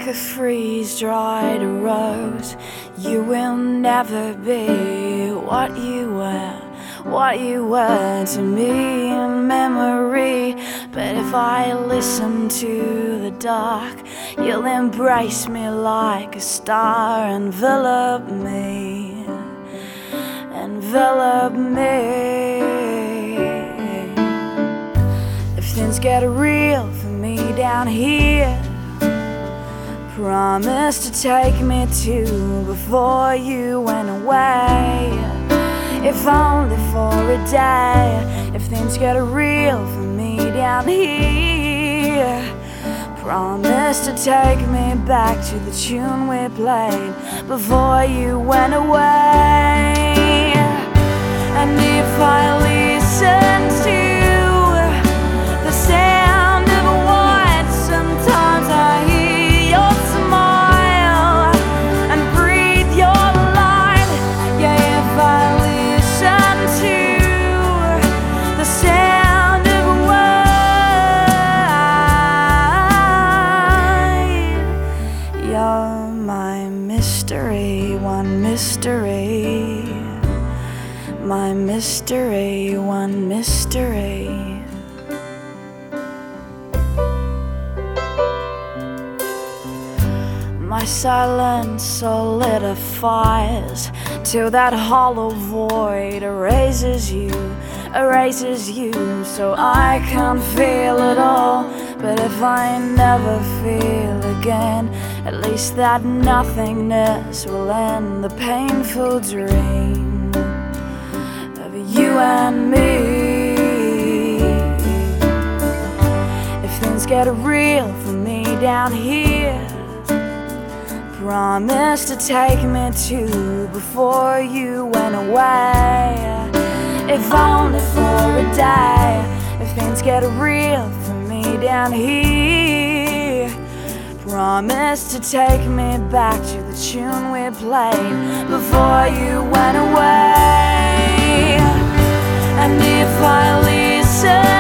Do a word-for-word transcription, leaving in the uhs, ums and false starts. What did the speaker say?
like a freeze-dried rose. You will never be what you were, what you were to me in memory. But if I listen to the dark, you'll embrace me like a star. Envelop me, envelop me. If things get real for me down here, promise to take me to before you went away, if only for a day. If things get real for me down here, promise to take me back to the tune we played before you went away. And if I listen to the sound of a word, sometimes I hear your smile and breathe your light. Yeah, if I listen to the sound of a word, you're my mystery, one mystery, my mystery, one mystery. My silence solidifies till that hollow void erases you, erases you, so I can't feel it all. But if I never feel again, at least that nothingness will end the painful dream of you and me. If things get real for me down here, promise to take me to before you went away, if only for a day. If things get real for me down here, promise to take me back to the tune we played before you went away. And if I listen